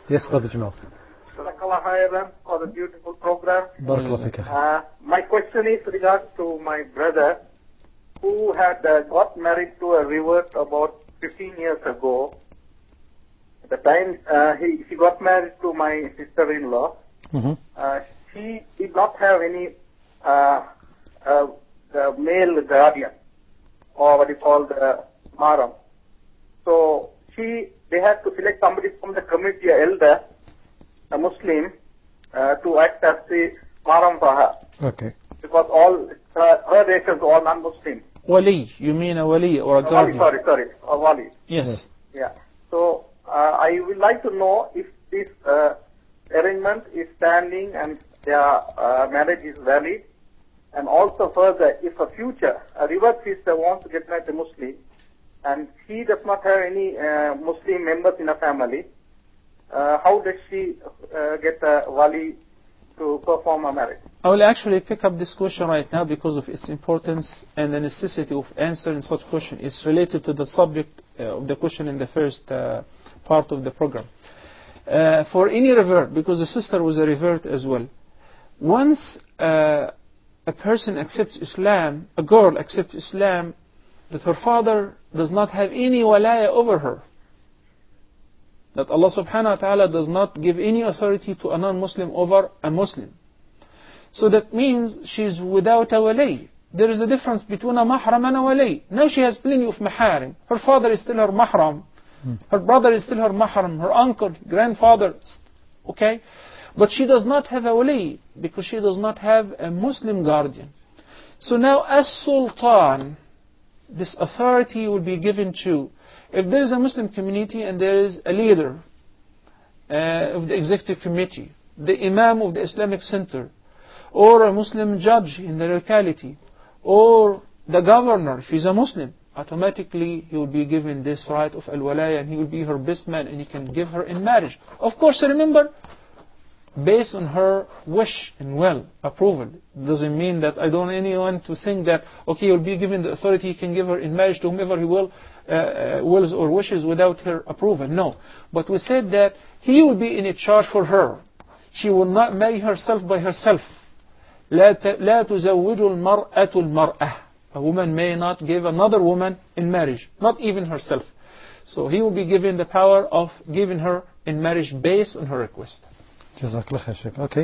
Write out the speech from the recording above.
Yes, Brother Jamal. Jazakallah khairan for the beautiful program. Barakallah fik. My question is regards to my brother who had got married to a revert about 15 years ago. At the time he got married to my sister-in-law, she did not have any male guardian, or what you call the mahram. So they had to select somebody from the community, an elder, a Muslim, to act as the mahram for her. Okay. Because all her relations are all non-Muslim. Wali, you mean a wali or a guardian? Sorry, a wali. Yes. Yeah. So I would like to know if this arrangement is standing and their marriage is valid, and also further, if a future a revert sister wants to get married to Muslim, and she does not have any Muslim members in her family, how does she get a wali to perform a marriage? I will actually pick up this question right now because of its importance and the necessity of answering such question. It's related to the subject of the question in the first part of the program. For any revert, because the sister was a revert as well, once a person accepts Islam, a girl accepts Islam, that her father does not have any walaya over her. That Allah subhanahu wa ta'ala does not give any authority to a non-Muslim over a Muslim. So that means she's without a wali. There is a difference between a mahram and a wali. Now she has plenty of maharim. Her father is still her mahram. Her brother is still her mahram. Her uncle, grandfather. Okay? But she does not have a wali because she does not have a Muslim guardian. So now as sultan, this authority will be given to, if there is a Muslim community and there is a leader of the executive committee, the imam of the Islamic center, or a Muslim judge in the locality, or the governor, if he's a Muslim, automatically he will be given this right of al-walaya, and he will be her best man, and he can give her in marriage. Of course, remember, based on her wish and will, approval. It doesn't mean that I don't want anyone to think that, okay, he'll be given the authority, he can give her in marriage to whomever he wills or wishes without her approval. No. But we said that he will be in a charge for her. She will not marry herself by herself. لا تزوج المرأة المرأة. A woman may not give another woman in marriage, not even herself. So he will be given the power of giving her in marriage based on her request. Jazakallah khair, Sheikh. Okay.